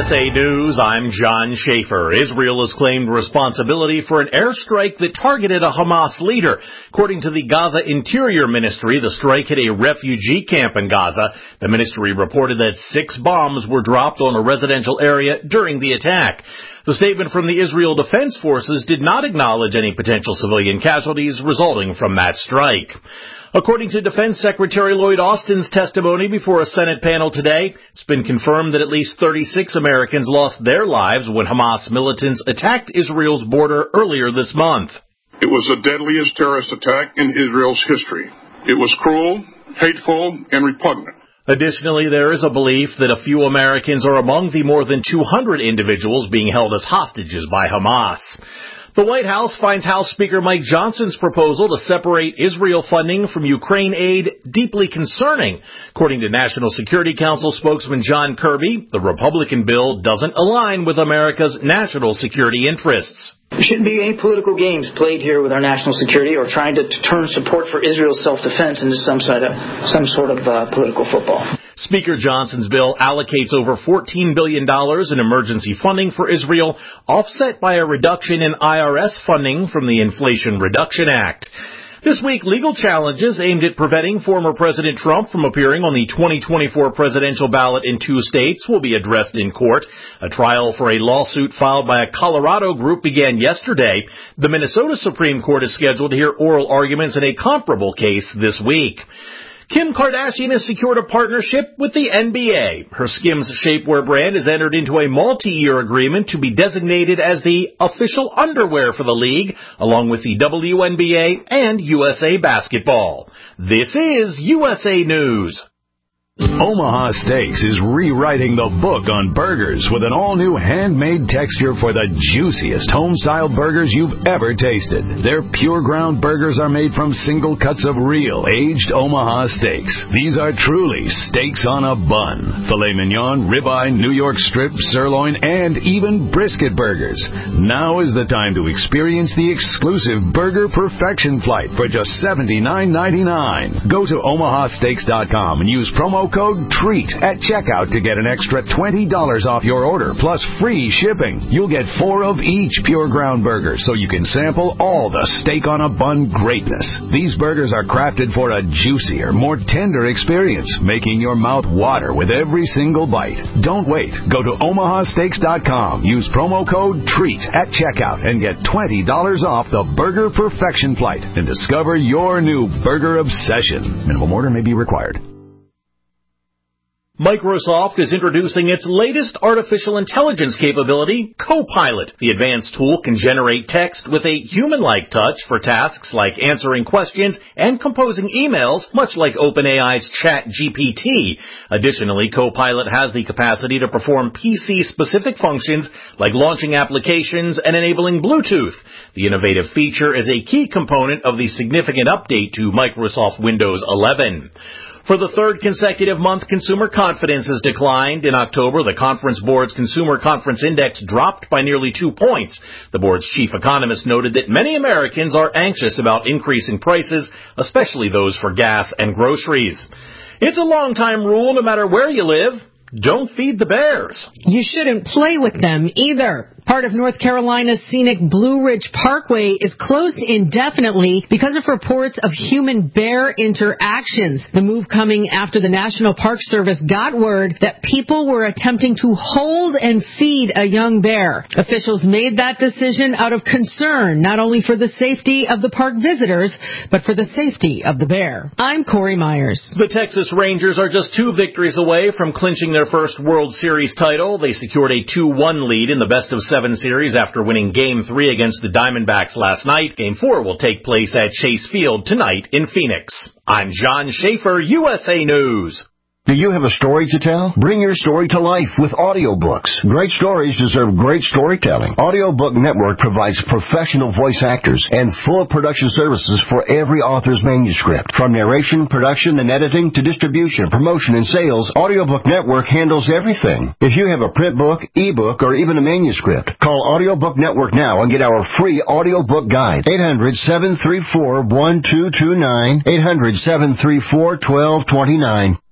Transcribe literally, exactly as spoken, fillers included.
A News, I'm John Schaefer. Israel has claimed responsibility for an airstrike that targeted a Hamas leader. According to the Gaza Interior Ministry, the strike hit a refugee camp in Gaza. The ministry reported that six bombs were dropped on a residential area during the attack. The statement from the Israel Defense Forces did not acknowledge any potential civilian casualties resulting from that strike. According to Defense Secretary Lloyd Austin's testimony before a Senate panel today, it's been confirmed that at least thirty-six Americans lost their lives when Hamas militants attacked Israel's border earlier this month. It was the deadliest terrorist attack in Israel's history. It was cruel, hateful, and repugnant. Additionally, there is a belief that a few Americans are among the more than two hundred individuals being held as hostages by Hamas. The White House finds House Speaker Mike Johnson's proposal to separate Israel funding from Ukraine aid deeply concerning. According to National Security Council spokesman John Kirby, the Republican bill doesn't align with America's national security interests. There shouldn't be any political games played here with our national security or trying to, to turn support for Israel's self-defense into some sort of, some sort of uh, political football. Speaker Johnson's bill allocates over fourteen billion dollars in emergency funding for Israel, offset by a reduction in I R S funding from the Inflation Reduction Act. This week, legal challenges aimed at preventing former President Trump from appearing on the twenty twenty-four presidential ballot in two states will be addressed in court. A trial for a lawsuit filed by a Colorado group began yesterday. The Minnesota Supreme Court is scheduled to hear oral arguments in a comparable case this week. Kim Kardashian has secured a partnership with the N B A. Her Skims shapewear brand has entered into a multi-year agreement to be designated as the official underwear for the league, along with the W N B A and U S A Basketball. This is U S A News. Omaha Steaks is rewriting the book on burgers with an all-new handmade texture for the juiciest home-style burgers you've ever tasted. Their pure ground burgers are made from single cuts of real, aged Omaha steaks. These are truly steaks on a bun. Filet mignon, ribeye, New York strip, sirloin, and even brisket burgers. Now is the time to experience the exclusive Burger Perfection Flight for just seventy-nine ninety-nine. Go to omaha steaks dot com and use promo code TREAT at checkout to get an extra twenty dollars off your order, plus free shipping. You'll get four of each pure ground burger, so you can sample all the steak on a bun greatness. These burgers are crafted for a juicier, more tender experience, making your mouth water with every single bite. Don't wait. Go to omaha steaks dot com. Use promo code TREAT at checkout and get twenty dollars off the Burger Perfection Flight and discover your new burger obsession. Minimum order may be required. Microsoft is introducing its latest artificial intelligence capability, Copilot. The advanced tool can generate text with a human-like touch for tasks like answering questions and composing emails, much like OpenAI's ChatGPT. Additionally, Copilot has the capacity to perform P C-specific functions like launching applications and enabling Bluetooth. The innovative feature is a key component of the significant update to Microsoft Windows eleven. For the third consecutive month, consumer confidence has declined. In October, the Conference Board's Consumer Confidence Index dropped by nearly two points. The board's chief economist noted that many Americans are anxious about increasing prices, especially those for gas and groceries. It's a long-time rule, no matter where you live. Don't feed the bears. You shouldn't play with them either. Part of North Carolina's scenic Blue Ridge Parkway is closed indefinitely because of reports of human-bear interactions. The move coming after the National Park Service got word that people were attempting to hold and feed a young bear. Officials made that decision out of concern, not only for the safety of the park visitors, but for the safety of the bear. I'm Corey Myers. The Texas Rangers are just two victories away from clinching their first World Series title. They secured a two one lead in the best of seven series after winning Game three against the Diamondbacks last night. Game four will take place at Chase Field tonight in Phoenix. I'm John Schaefer, U S A News. Do you have a story to tell? Bring your story to life with audiobooks. Great stories deserve great storytelling. Audiobook Network provides professional voice actors and full production services for every author's manuscript. From narration, production, and editing to distribution, promotion, and sales, Audiobook Network handles everything. If you have a print book, ebook, or even a manuscript, call Audiobook Network now and get our free audiobook guide. eight hundred, seven three four, one two two nine, eight hundred, seven three four, one two two nine.